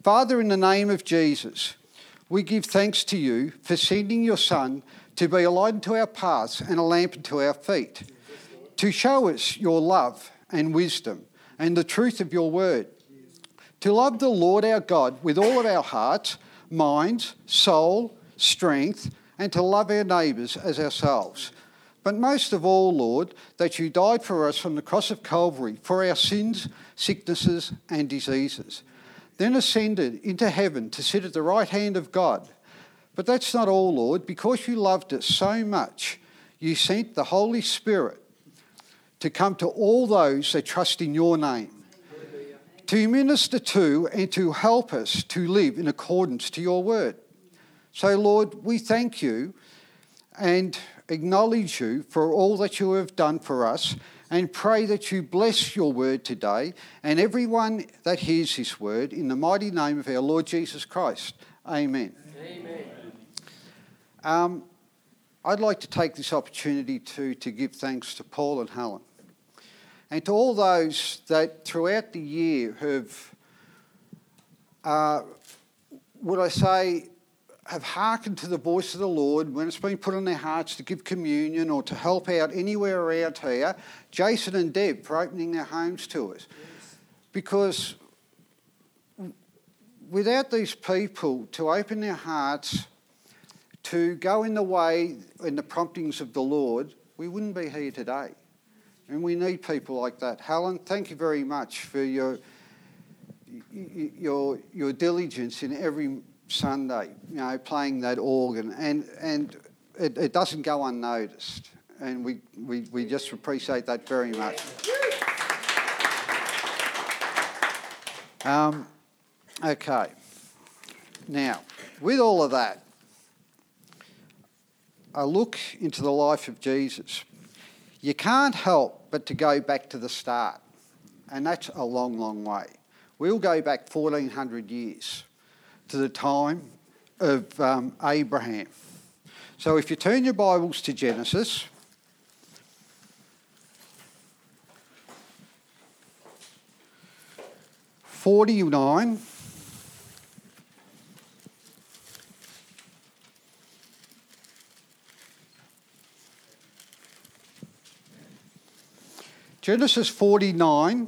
Father, in the name of Jesus, we give thanks to you for sending your Son to be a light unto our paths and a lamp unto our feet, to show us your love and wisdom and the truth of your word, to love the Lord our God with all of our hearts, minds, soul, strength, and to love our neighbours as ourselves. But most of all, Lord, that you died for us from the cross of Calvary for our sins, sicknesses and diseases, then ascended into heaven to sit at the right hand of God. But that's not all, Lord. Because you loved us so much, you sent the Holy Spirit to come to all those that trust in your name, to minister to and to help us to live in accordance to your word. So, Lord, we thank you and acknowledge you for all that you have done for us, and pray that you bless your word today and everyone that hears this word in the mighty name of our Lord Jesus Christ. Amen. Amen. I'd like to take this opportunity to give thanks to Paul and Helen, and to all those that throughout the year have hearkened to the voice of the Lord when it's been put on their hearts to give communion or to help out anywhere around here. Jason and Deb for opening their homes to us. Yes. Because without these people to open their hearts, to go in the way and the promptings of the Lord, we wouldn't be here today. And we need people like that. Helen, thank you very much for your diligence in every Sunday, playing that organ, and it doesn't go unnoticed, and we just appreciate that very much. Okay, now with all of that, a look into the life of Jesus, you can't help but to go back to the start, and that's a long, long way. We'll go back 1400 years. To the time of Abraham. So if you turn your Bibles to Genesis, (49). Genesis 49,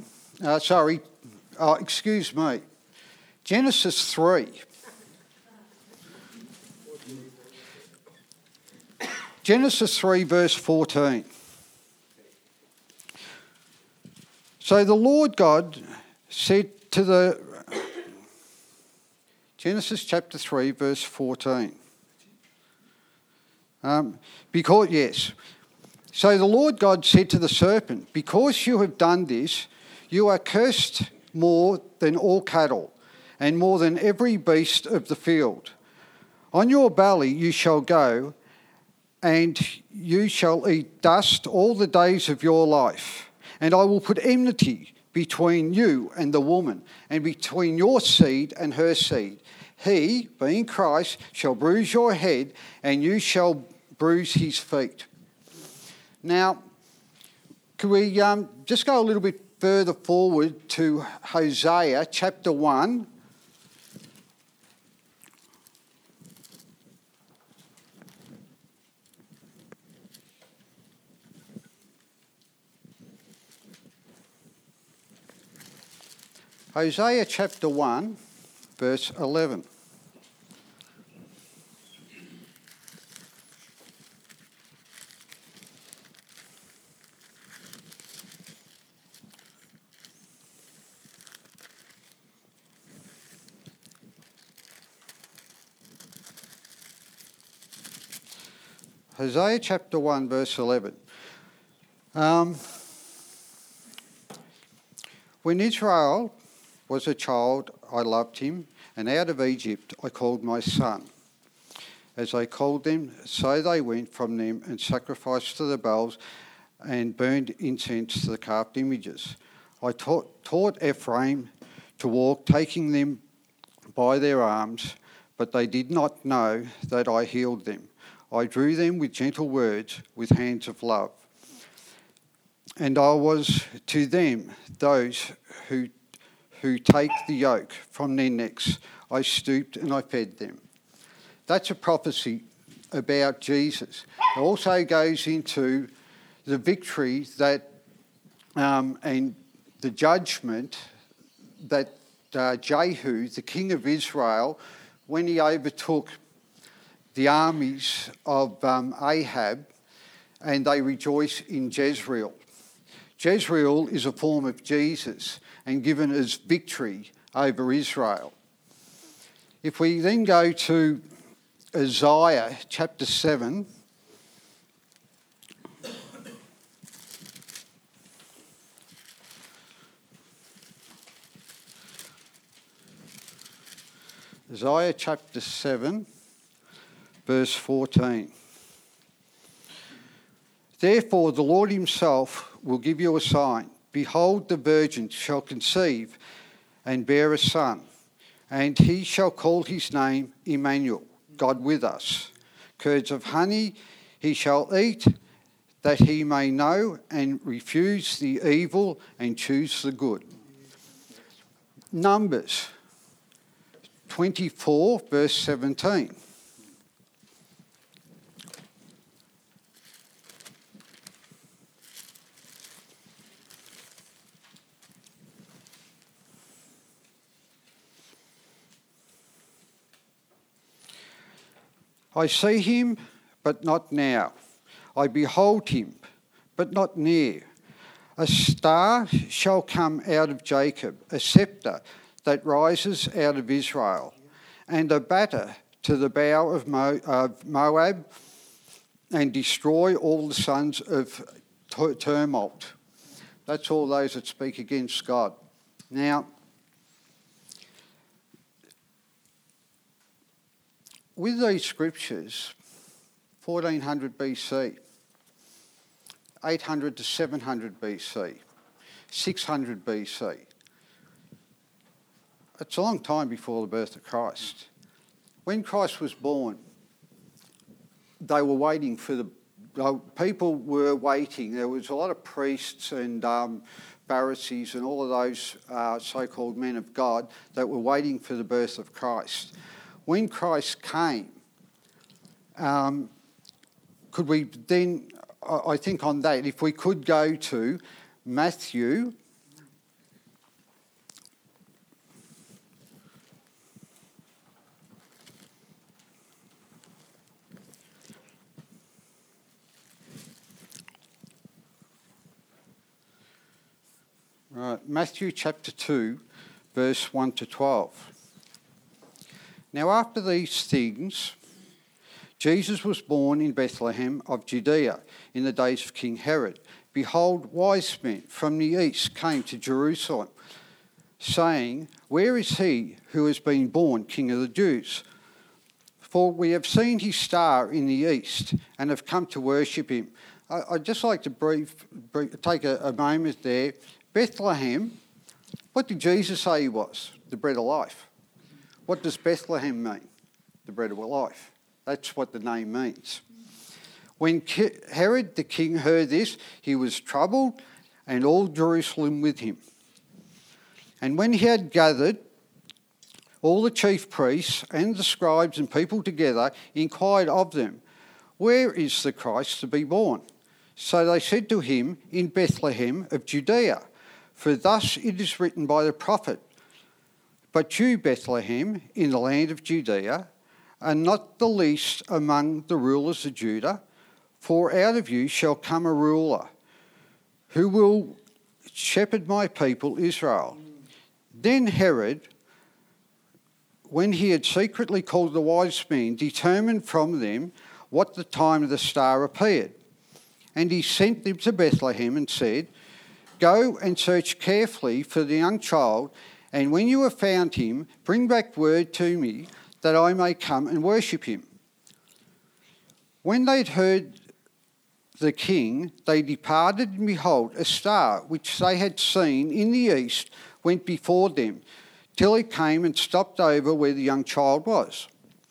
Genesis 3. Genesis 3 verse 14. So the Lord God said to the... Genesis chapter 3 verse 14. So the Lord God said to the serpent, because you have done this, you are cursed more than all cattle, and more than every beast of the field. On your belly you shall go, and you shall eat dust all the days of your life. And I will put enmity between you and the woman, and between your seed and her seed. He, being Christ, shall bruise your head, and you shall bruise his feet. Now, can we just go a little bit further forward to Hosea chapter 1. Hosea chapter 1, verse 11. Hosea chapter 1, verse 11. When Israel was a child, I loved him, and out of Egypt I called my son. As I called them, so they went from them and sacrificed to the Baals and burned incense to the carved images. I taught Ephraim to walk, taking them by their arms, but they did not know that I healed them. I drew them with gentle words, with hands of love. And I was to them those who take the yoke from their necks. I stooped and I fed them. That's a prophecy about Jesus. It also goes into the victory that and the judgment that Jehu, the king of Israel, when he overtook the armies of Ahab, and they rejoice in Jezreel. Jezreel is a form of Jesus and given as victory over Israel. If we then go to Isaiah chapter 7, Isaiah chapter 7, verse 14. Therefore the Lord himself will give you a sign. Behold, the virgin shall conceive and bear a son, and he shall call his name Emmanuel, God with us. Curds of honey he shall eat, that he may know and refuse the evil and choose the good. Numbers 24, verse 17. I see him, but not now. I behold him, but not near. A star shall come out of Jacob, a sceptre that rises out of Israel, and a batter to the bow of Moab, and destroy all the sons of tumult. That's all those that speak against God. Now, with these scriptures, 1400 BC, 800 to 700 BC, 600 BC, it's a long time before the birth of Christ. When Christ was born, they were waiting for people were waiting. There was a lot of priests and Pharisees and all of those so-called men of God that were waiting for the birth of Christ. When Christ came, could we then, I think on that, if we could go to Matthew Matthew chapter 2, verse 1 to 12. Now after these things, Jesus was born in Bethlehem of Judea in the days of King Herod. Behold, wise men from the east came to Jerusalem, saying, Where is he who has been born King of the Jews? For we have seen his star in the east and have come to worship him. I'd just like to take a moment there. Bethlehem, what did Jesus say he was? The bread of life. What does Bethlehem mean? The bread of life. That's what the name means. When Herod the king heard this, he was troubled, and all Jerusalem with him. And when he had gathered all the chief priests and the scribes and people together, he inquired of them, Where is the Christ to be born? So they said to him, In Bethlehem of Judea. For thus it is written by the prophet, But you, Bethlehem, in the land of Judea, are not the least among the rulers of Judah, for out of you shall come a ruler, who will shepherd my people Israel. Then Herod, when he had secretly called the wise men, determined from them what the time of the star appeared. And he sent them to Bethlehem and said, Go and search carefully for the young child, and when you have found him, bring back word to me that I may come and worship him. When they had heard the king, they departed, and behold, a star which they had seen in the east went before them, till it came and stopped over where the young child was.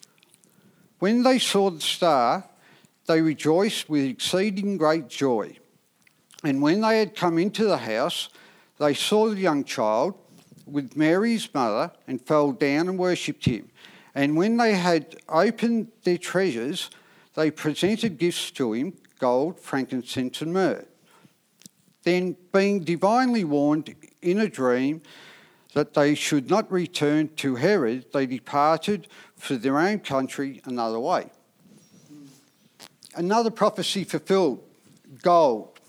When they saw the star, they rejoiced with exceeding great joy. And when they had come into the house, they saw the young child with Mary his mother and fell down and worshipped him. And when they had opened their treasures, they presented gifts to him, gold, frankincense and myrrh. Then, being divinely warned in a dream that they should not return to Herod, they departed for their own country another way. Another prophecy fulfilled, gold.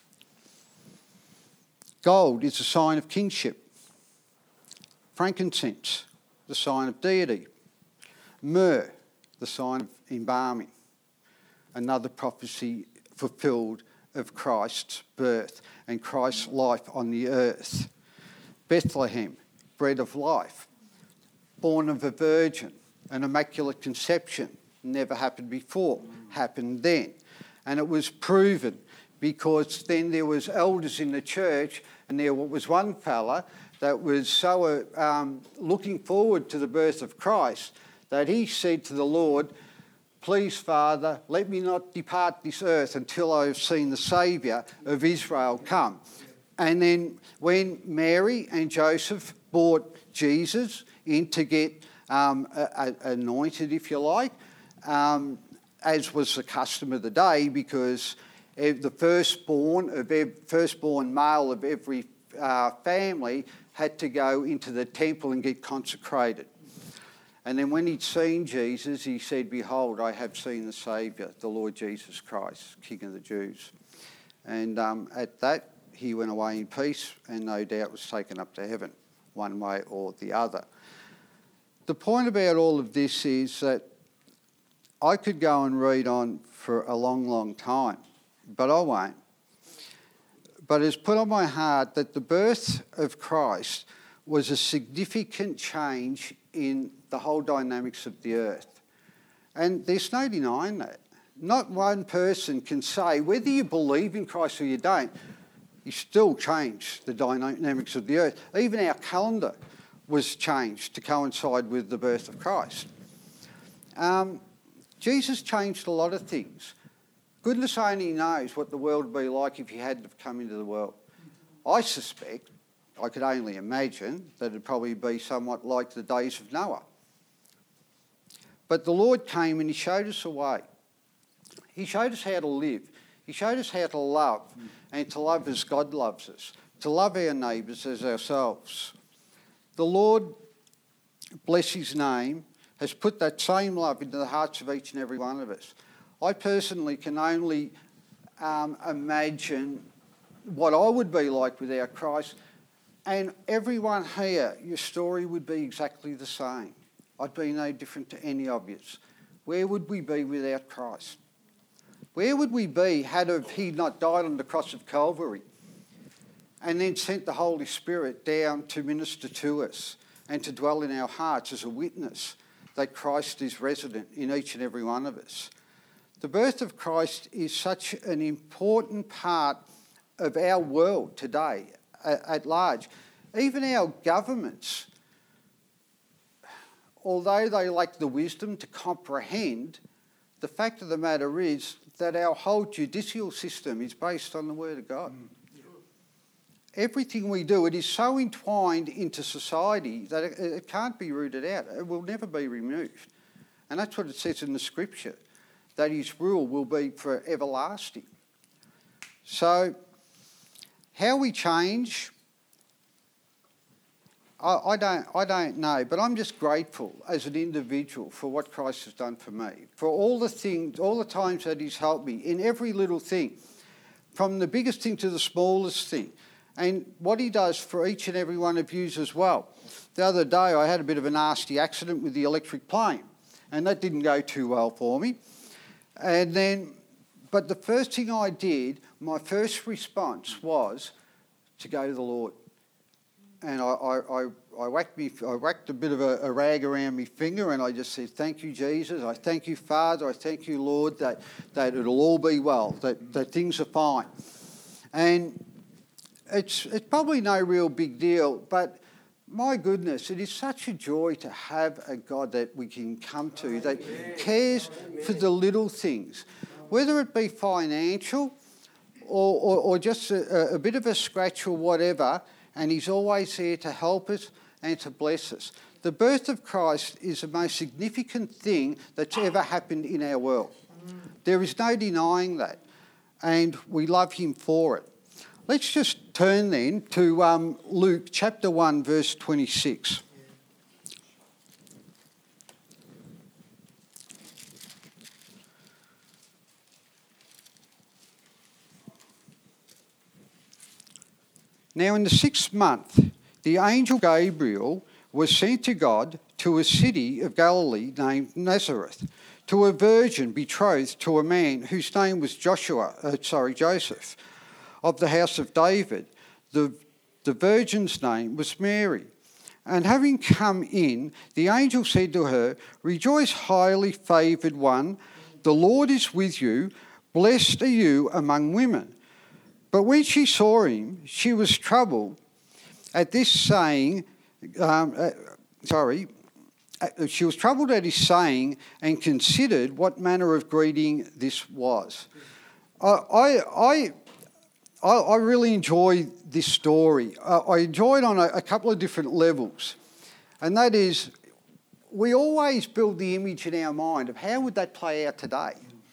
Gold is a sign of kingship. Frankincense, the sign of deity. Myrrh, the sign of embalming. Another prophecy fulfilled of Christ's birth and Christ's life on the earth. Bethlehem, bread of life. Born of a virgin, an immaculate conception. Never happened before, happened then. And it was proven because then there was elders in the church, and there was one fella that was so looking forward to the birth of Christ that he said to the Lord, "Please, Father, let me not depart this earth until I have seen the Saviour of Israel come." And then when Mary and Joseph brought Jesus in to get anointed, if you like, as was the custom of the day, because the firstborn male of every family had to go into the temple and get consecrated. And then when he'd seen Jesus, he said, "Behold, I have seen the Saviour, the Lord Jesus Christ, King of the Jews." And at that, he went away in peace and no doubt was taken up to heaven, one way or the other. The point about all of this is that I could go and read on for a long, long time, but I won't. But it's put on my heart that the birth of Christ was a significant change in the whole dynamics of the earth. And there's no denying that. Not one person can say, whether you believe in Christ or you don't, you still change the dynamics of the earth. Even our calendar was changed to coincide with the birth of Christ. Jesus changed a lot of things. Goodness only knows what the world would be like if he hadn't have come into the world. I suspect, I could only imagine, that it'd probably be somewhat like the days of Noah. But the Lord came and he showed us a way. He showed us how to live. He showed us how to love, and to love as God loves us, to love our neighbours as ourselves. The Lord, bless his name, has put that same love into the hearts of each and every one of us. I personally can only imagine what I would be like without Christ, and everyone here, your story would be exactly the same. I'd be no different to any of you. Where would we be without Christ? Where would we be had he not died on the cross of Calvary and then sent the Holy Spirit down to minister to us and to dwell in our hearts as a witness that Christ is resident in each and every one of us? The birth of Christ is such an important part of our world today at large. Even our governments, although they lack the wisdom to comprehend, the fact of the matter is that our whole judicial system is based on the Word of God. Everything we do, it is so entwined into society that it can't be rooted out. It will never be removed. And that's what it says in the Scripture, that his rule will be for everlasting. So, how we change, I don't know, but I'm just grateful as an individual for what Christ has done for me, for all the things, all the times that he's helped me in every little thing, from the biggest thing to the smallest thing, and what he does for each and every one of you as well. The other day I had a bit of a nasty accident with the electric plane, and that didn't go too well for me. But the first thing I did, my first response was to go to the Lord. And I whacked a bit of a rag around my finger, and I just said, "Thank you, Jesus. I thank you, Father. I thank you, Lord, that it'll all be well, that things are fine." And it's probably no real big deal, but my goodness, it is such a joy to have a God that we can come to that cares for the little things, whether it be financial or just a bit of a scratch or whatever. and he's always there to help us and to bless us. The birth of Christ is the most significant thing that's ever happened in our world. There is no denying that, and we love him for it. Let's just turn then to Luke chapter 1, verse 26. Now in the 6th month, the angel Gabriel was sent to God to a city of Galilee named Nazareth, to a virgin betrothed to a man whose name was Joseph, of the house of David. The virgin's name was Mary. And having come in, the angel said to her, "Rejoice, highly favoured one, the Lord is with you, blessed are you among women." But when she saw him, she was troubled at this saying, she was troubled at his saying and considered what manner of greeting this was. I really enjoy this story. I enjoy it on a couple of different levels. And that is, we always build the image in our mind of how would that play out today.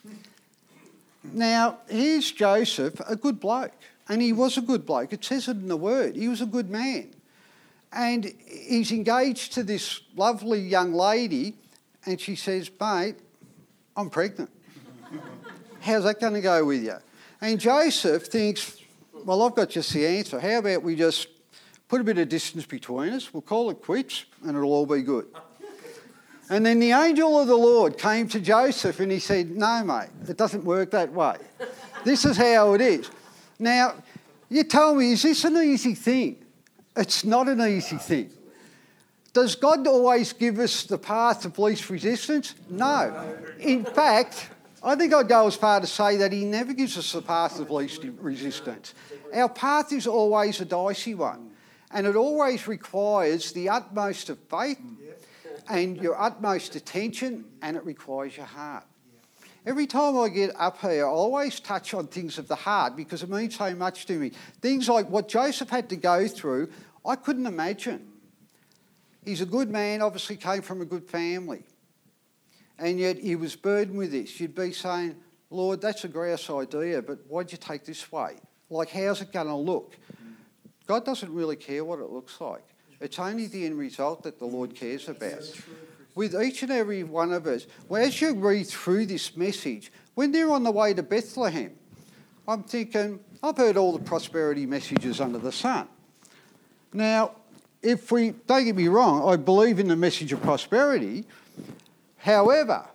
Now, here's Joseph, a good bloke. And he was a good bloke. It says it in the word. He was a good man. And he's engaged to this lovely young lady, and she says, "Mate, I'm pregnant. How's that going to go with you?" And Joseph thinks, "Well, I've got just the answer. How about we just put a bit of distance between us, we'll call it quits, and it'll all be good." And then the angel of the Lord came to Joseph and he said, "No, mate, it doesn't work that way. This is how it is." Now, you tell me, is this an easy thing? It's not an easy thing. Does God always give us the path of least resistance? No. In fact, I think I'd go as far to say that he never gives us the path of least resistance. Our path is always a dicey one, and it always requires the utmost of faith and your utmost attention, and it requires your heart. Every time I get up here, I always touch on things of the heart because it means so much to me. Things like what Joseph had to go through, I couldn't imagine. He's a good man, obviously came from a good family, and yet he was burdened with this. You'd be saying, "Lord, that's a grouse idea, but why'd you take this way? Like, how's it going to look?" God doesn't really care what it looks like. It's only the end result that the Lord cares about. With each and every one of us, well, as you read through this message, when they're on the way to Bethlehem, I'm thinking, I've heard all the prosperity messages under the sun. Now, don't get me wrong, I believe in the message of prosperity. However,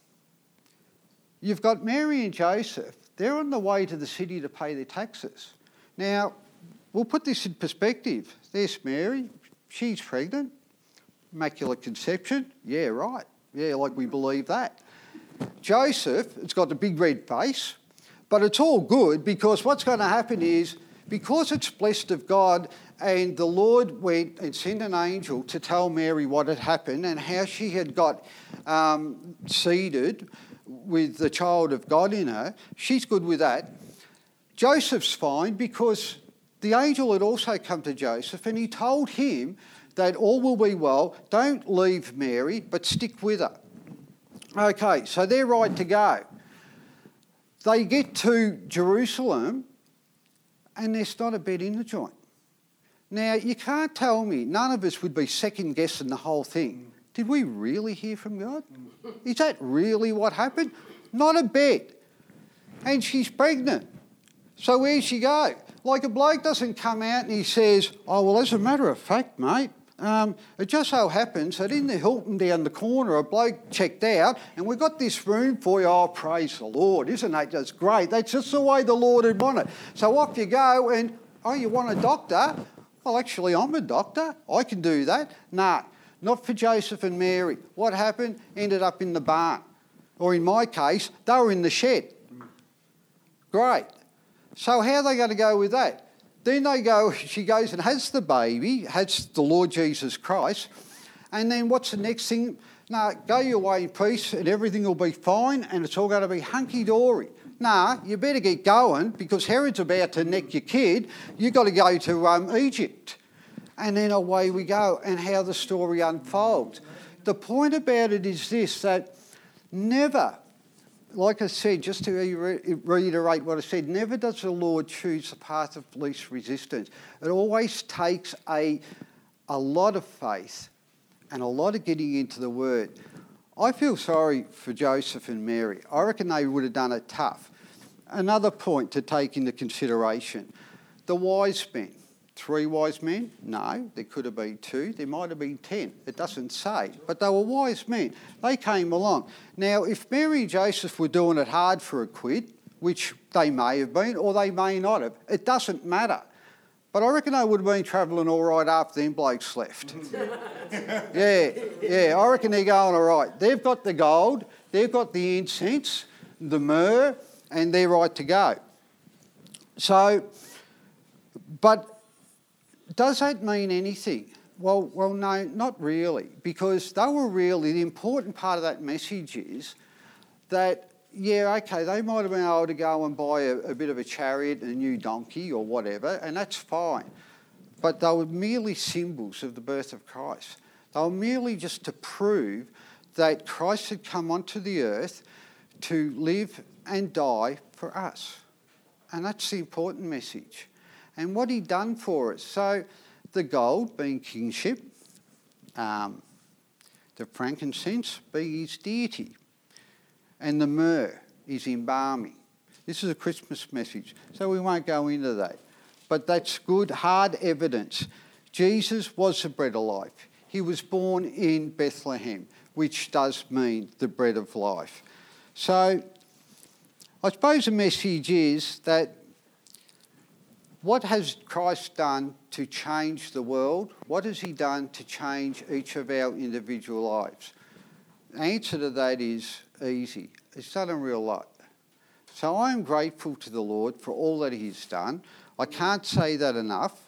you've got Mary and Joseph. They're on the way to the city to pay their taxes. Now, we'll put this in perspective. There's Mary. She's pregnant. Immaculate conception. Yeah, right. Yeah, like we believe that. Joseph, it's got the big red face, but it's all good because what's going to happen is, because it's blessed of God, and the Lord went and sent an angel to tell Mary what had happened and how she had got seeded with the child of God in her. She's good with that. Joseph's fine because the angel had also come to Joseph and he told him that all will be well. Don't leave Mary, but stick with her. Okay, so they're right to go. They get to Jerusalem and there's not a bed in the joint. Now, you can't tell me, none of us would be second-guessing the whole thing. Did we really hear from God? Is that really what happened? Not a bed. And she's pregnant. So where's she go? Like, a bloke doesn't come out and he says, "Oh, well, as a matter of fact, mate, it just so happens that in the Hilton down the corner, a bloke checked out and we've got this room for you." Oh, praise the Lord. Isn't that just great? That's just the way the Lord had wanted. So off you go and, "Oh, you want a doctor?" "Well, actually, I'm a doctor. I can do that." Nah, not for Joseph and Mary. What happened? Ended up in the barn. Or in my case, they were in the shed. Great. So how are they going to go with that? Then she goes and has the baby, has the Lord Jesus Christ, and then what's the next thing? No, go your way in peace and everything will be fine and it's all going to be hunky-dory. Nah, you better get going because Herod's about to neck your kid. You've got to go to Egypt. and then away we go, and how the story unfolds. The point about it is this, that never, like I said, just to reiterate what I said, never does the Lord choose the path of least resistance. It always takes a lot of faith and a lot of getting into the Word. I feel sorry for Joseph and Mary. I reckon they would have done it tough. Another point to take into consideration, the wise men. 3 wise men? No, there could have been 2. There might have been 10. It doesn't say. But they were wise men. They came along. Now, if Mary and Joseph were doing it hard for a quid, which they may have been or they may not have, it doesn't matter. But I reckon they would have been travelling all right after them blokes left. Yeah, I reckon they're going all right. They've got the gold, they've got the incense, the myrrh, and they're right to go. So, but does that mean anything? Well, no, not really, because they were really, the important part of that message is that, yeah, okay, they might have been able to go and buy a bit of a chariot and a new donkey or whatever, and that's fine. But they were merely symbols of the birth of Christ. They were merely just to prove that Christ had come onto the earth to live and die for us. And that's the important message. And what he'd done for us. So the gold being kingship, the frankincense being his deity, and the myrrh is embalming. This is a Christmas message, so we won't go into that. But that's good, hard evidence. Jesus was the bread of life. He was born in Bethlehem, which does mean the bread of life. So I suppose the message is that what has Christ done to change the world? What has he done to change each of our individual lives? The answer to that is easy. He's done a real lot. So I am grateful to the Lord for all that he's done. I can't say that enough.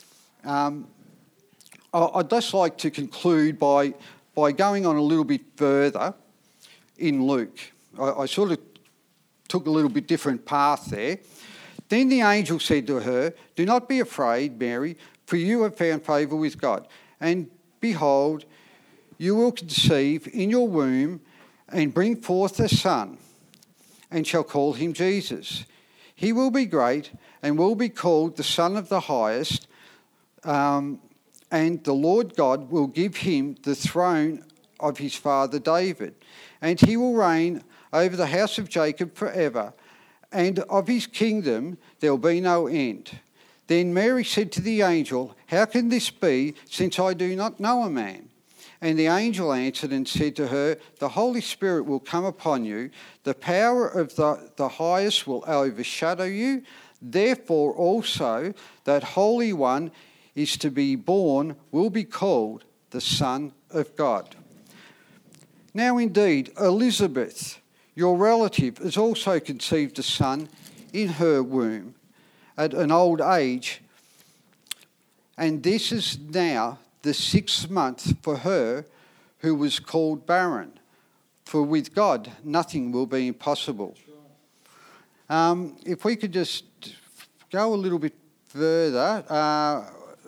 I'd just like to conclude by going on a little bit further in Luke. I sort of took a little bit different path there. Then the angel said to her, "Do not be afraid, Mary, for you have found favour with God. And behold, you will conceive in your womb and bring forth a son, and shall call him Jesus. He will be great and will be called the Son of the Highest, and the Lord God will give him the throne of his father David, and he will reign over the house of Jacob forever, and of his kingdom there will be no end." Then Mary said to the angel, "How can this be, since I do not know a man?" And the angel answered and said to her, "The Holy Spirit will come upon you, the power of the highest will overshadow you. Therefore also that Holy One is to be born will be called the Son of God." Now indeed, Elizabeth, your relative, has also conceived a son in her womb at an old age, and this is now the 6th month for her who was called barren. For with God, nothing will be impossible. If we could just go a little bit further,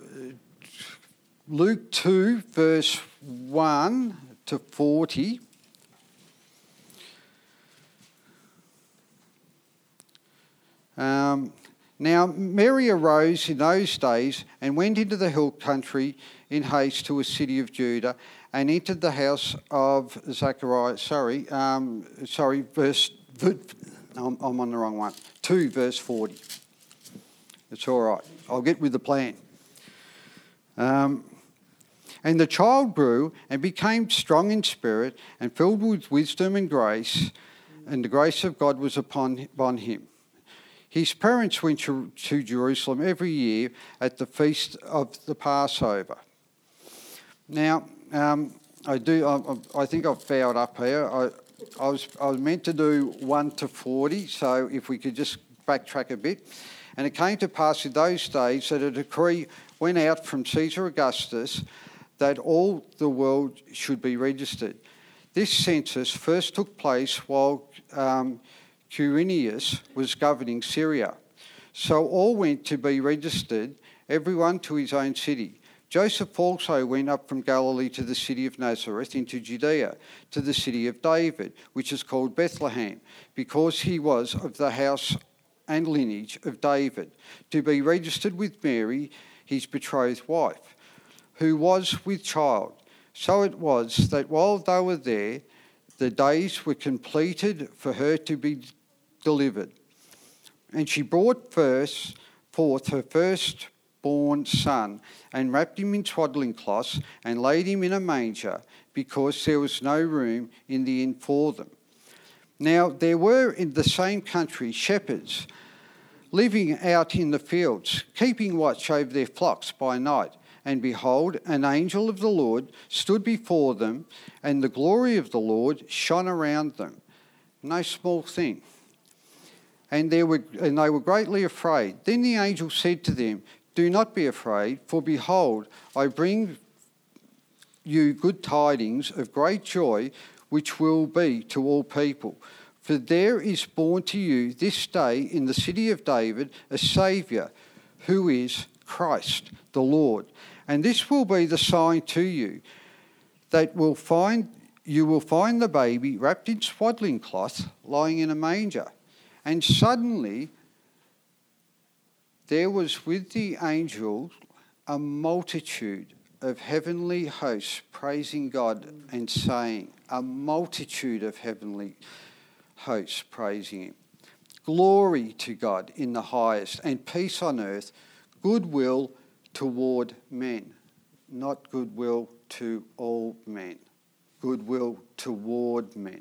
Luke 2, verse 1 to 40. Now Mary arose in those days and went into the hill country in haste to a city of Judah, and entered the house of Zachariah. I'm on the wrong one. 2 verse 40. It's all right. I'll get with the plan. And the child grew and became strong in spirit and filled with wisdom and grace, and the grace of God was upon him. His parents went to Jerusalem every year at the feast of the Passover. Now, I think I've fouled up here. I was meant to do 1 to 40, so if we could just backtrack a bit. And it came to pass in those days that a decree went out from Caesar Augustus that all the world should be registered. This census first took place while Quirinius was governing Syria. So all went to be registered, everyone to his own city. Joseph also went up from Galilee to the city of Nazareth into Judea, to the city of David, which is called Bethlehem, because he was of the house and lineage of David, to be registered with Mary, his betrothed wife, who was with child. So it was that while they were there, the days were completed for her to be delivered. And she brought forth her firstborn son, and wrapped him in swaddling cloths, and laid him in a manger, because there was no room in the inn for them. Now there were in the same country shepherds living out in the fields, keeping watch over their flocks by night. And behold, an angel of the Lord stood before them, and the glory of the Lord shone around them. No small thing. And they were greatly afraid. Then the angel said to them, "Do not be afraid, for behold, I bring you good tidings of great joy, which will be to all people. For there is born to you this day in the city of David a Saviour, who is Christ the Lord. And this will be the sign to you, that you will find the baby wrapped in swaddling cloth, lying in a manger." And suddenly there was with the angel a multitude of heavenly hosts praising God and saying, a multitude of heavenly hosts praising him. Glory to God in the highest, and peace on earth, goodwill toward men. Not goodwill to all men, goodwill toward men.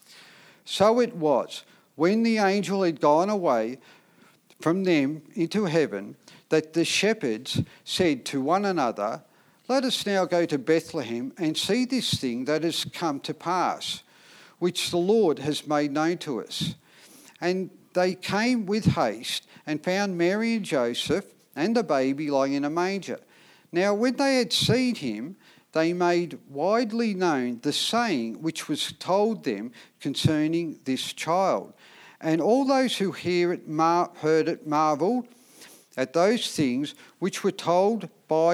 So it was, when the angel had gone away from them into heaven, that the shepherds said to one another, "Let us now go to Bethlehem and see this thing that has come to pass, which the Lord has made known to us." And they came with haste and found Mary and Joseph and the baby lying in a manger. Now when they had seen him, they made widely known the saying which was told them concerning this child. And all those who heard it marvelled at those things which were told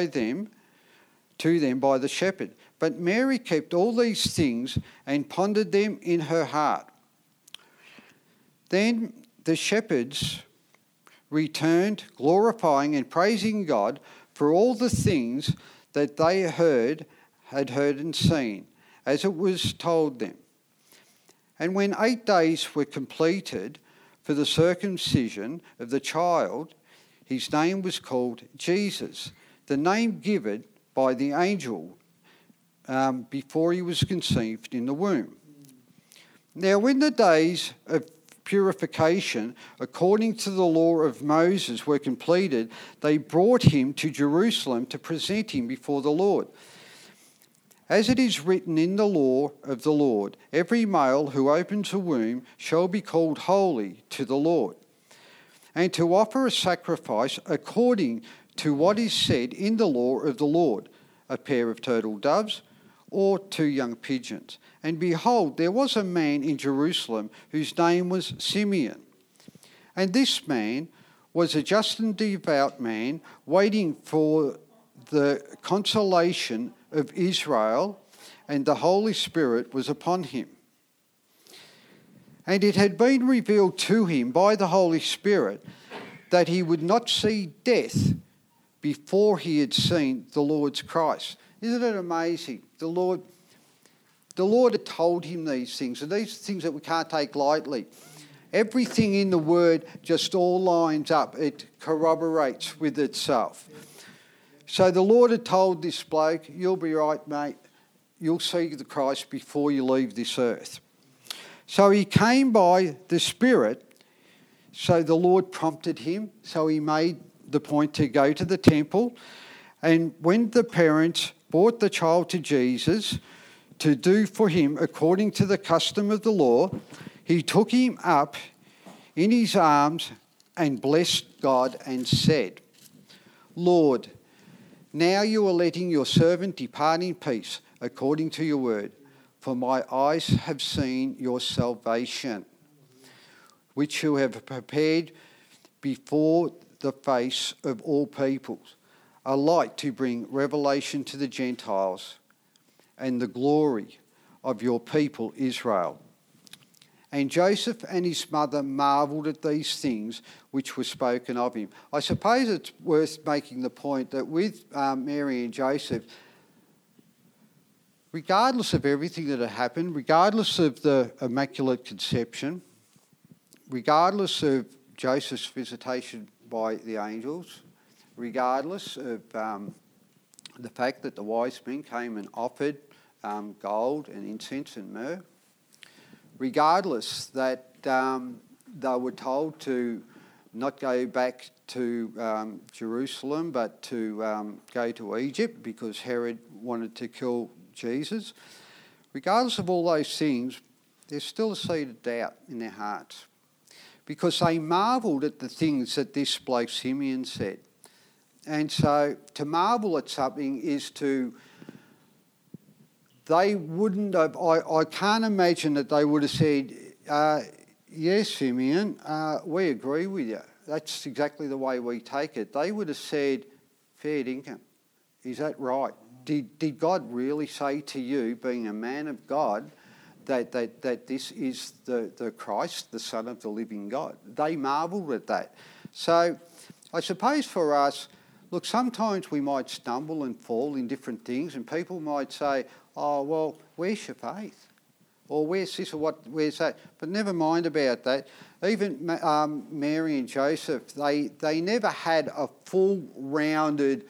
to them by the shepherd. But Mary kept all these things and pondered them in her heart. Then the shepherds returned, glorifying and praising God for all the things that they had heard and seen, as it was told them. And when 8 days were completed for the circumcision of the child, his name was called Jesus, the name given by the angel before he was conceived in the womb. Now when the days of purification according to the law of Moses were completed, they brought him to Jerusalem to present him before the Lord. As it is written in the law of the Lord, every male who opens a womb shall be called holy to the Lord, and to offer a sacrifice according to what is said in the law of the Lord, a pair of turtle doves or 2 young pigeons. And behold, there was a man in Jerusalem whose name was Simeon. And this man was a just and devout man, waiting for the consolation of Israel, and the Holy Spirit was upon him. And it had been revealed to him by the Holy Spirit that he would not see death before he had seen the Lord's Christ. Isn't it amazing? The Lord had told him these things, and these things that we can't take lightly. Everything in the Word just all lines up. It corroborates with itself. So the Lord had told this bloke, "You'll be right, mate. You'll see the Christ before you leave this earth." So he came by the Spirit. So the Lord prompted him. So he made the point to go to the temple. And when the parents brought the child to Jesus to do for him according to the custom of the law, he took him up in his arms and blessed God and said, "Lord, now you are letting your servant depart in peace according to your word, for my eyes have seen your salvation, which you have prepared before the face of all peoples, a light to bring revelation to the Gentiles and the glory of your people Israel. And Joseph and his mother marvelled at these things which were spoken of him. I suppose it's worth making the point that with Mary and Joseph, regardless of everything that had happened, regardless of the Immaculate Conception, regardless of Joseph's visitation by the angels, regardless of the fact that the wise men came and offered gold and incense and myrrh, regardless that they were told to not go back to Jerusalem but to go to Egypt because Herod wanted to kill Jesus, regardless of all those things, there's still a seed of doubt in their hearts because they marvelled at the things that this bloke Simeon said. And so to marvel at something is to... They wouldn't have... I can't imagine that they would have said, yes, Simeon, we agree with you. That's exactly the way we take it. They would have said, fair dinkum. Is that right? Did God really say to you, being a man of God, that this is the Christ, the Son of the living God? They marvelled at that. So I suppose for us... Look, sometimes we might stumble and fall in different things and people might say, oh, well, where's your faith? Or where's this or where's that? But never mind about that. Even Mary and Joseph, they never had a full-rounded...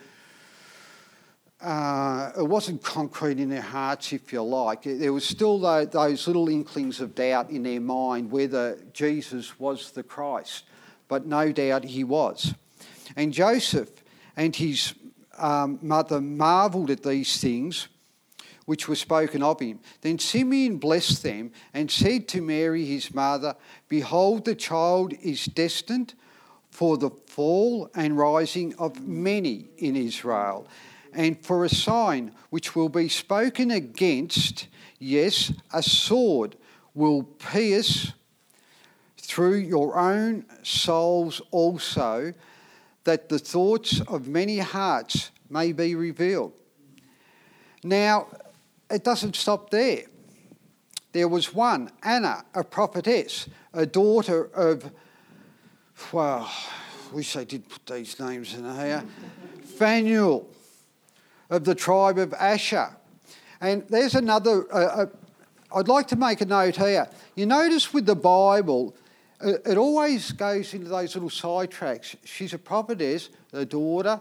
it wasn't concrete in their hearts, if you like. There was still those little inklings of doubt in their mind whether Jesus was the Christ. But no doubt he was. And Joseph and his mother marvelled at these things which were spoken of him. Then Simeon blessed them and said to Mary his mother, behold, the child is destined for the fall and rising of many in Israel, and for a sign which will be spoken against, yes, a sword will pierce through your own souls also, that the thoughts of many hearts may be revealed. Now, it doesn't stop there. There was one, Anna, a prophetess, a daughter of, well, I wish they did put these names in here, Phanuel, of the tribe of Asher. And there's another, I'd like to make a note here. You notice with the Bible, it always goes into those little sidetracks. She's a prophetess, a daughter,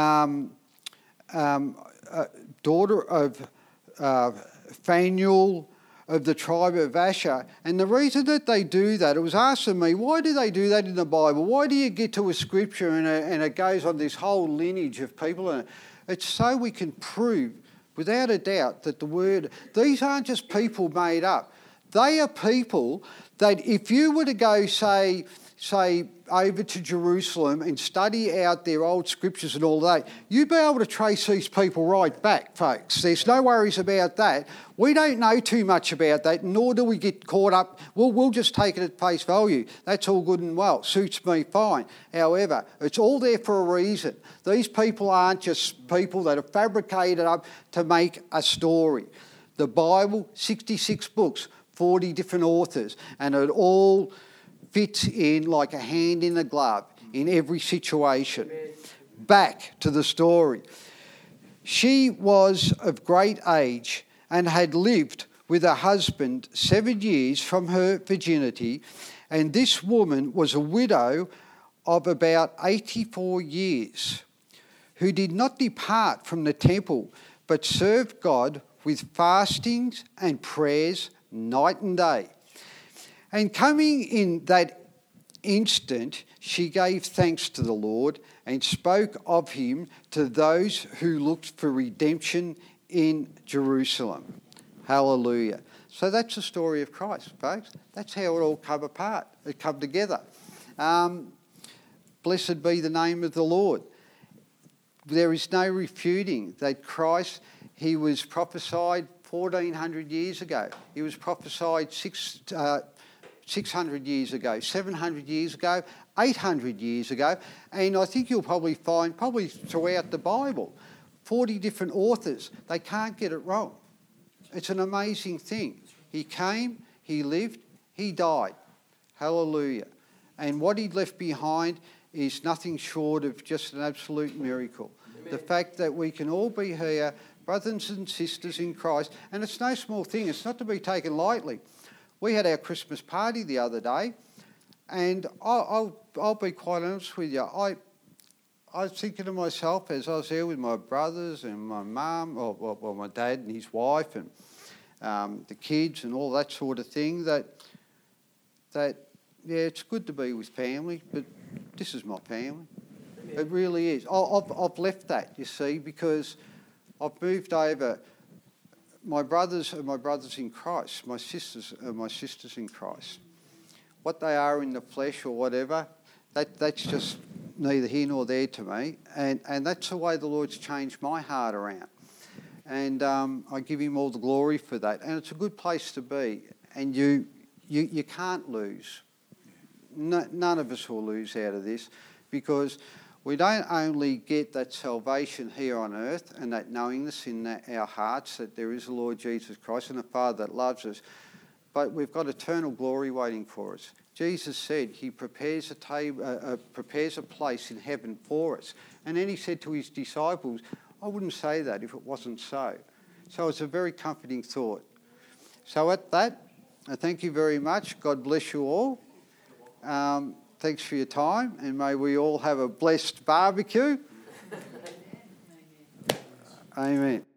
daughter of Phanuel of the tribe of Asher. And the reason that they do that, it was asked of me, why do they do that in the Bible? Why do you get to a scripture and it goes on this whole lineage of people? And it's so we can prove, without a doubt, that the word, these aren't just people made up. They are people that if you were to go, say over to Jerusalem and study out their old scriptures and all that, you'd be able to trace these people right back, folks. There's no worries about that. We don't know too much about that, nor do we get caught up. We'll just take it at face value. That's all good and well. Suits me fine. However, it's all there for a reason. These people aren't just people that are fabricated up to make a story. The Bible, 66 books, 40 different authors, and it all fits in like a hand in a glove in every situation. Back to the story. She was of great age and had lived with her husband 7 years from her virginity, and this woman was a widow of about 84 years, who did not depart from the temple, but served God with fastings and prayers night and day. And coming in that instant, she gave thanks to the Lord and spoke of him to those who looked for redemption in Jerusalem. Hallelujah. So that's the story of Christ, folks. That's how it all come apart. It come together. Blessed be the name of the Lord. There is no refuting that Christ, he was prophesied 1,400 years ago. He was prophesied 600 years ago, 700 years ago, 800 years ago, and I think you'll probably find, probably throughout the Bible, 40 different authors. They can't get it wrong. It's an amazing thing. He came, he lived, he died. Hallelujah. And what he left behind is nothing short of just an absolute miracle. Amen. The fact that we can all be here, brothers and sisters in Christ, and it's no small thing. It's not to be taken lightly. We had our Christmas party the other day, and I'll be quite honest with you. I was thinking to myself as I was there with my brothers and my mum, or my dad and his wife, and the kids and all that sort of thing, that yeah, it's good to be with family, but this is my family. It really is. I've left that, you see, because I've moved over. My brothers are my brothers in Christ. My sisters are my sisters in Christ. What they are in the flesh or whatever, that's just neither here nor there to me. And that's the way the Lord's changed my heart around. And I give him all the glory for that. And it's a good place to be. And you can't lose. None of us will lose out of this, because we don't only get that salvation here on earth and that knowingness in our hearts that there is a Lord Jesus Christ and a Father that loves us, but we've got eternal glory waiting for us. Jesus said he prepares a table, prepares a place in heaven for us. And then he said to his disciples, I wouldn't say that if it wasn't so. So it's a very comforting thought. So at that, I thank you very much. God bless you all. Thanks for your time, and may we all have a blessed barbecue. Amen.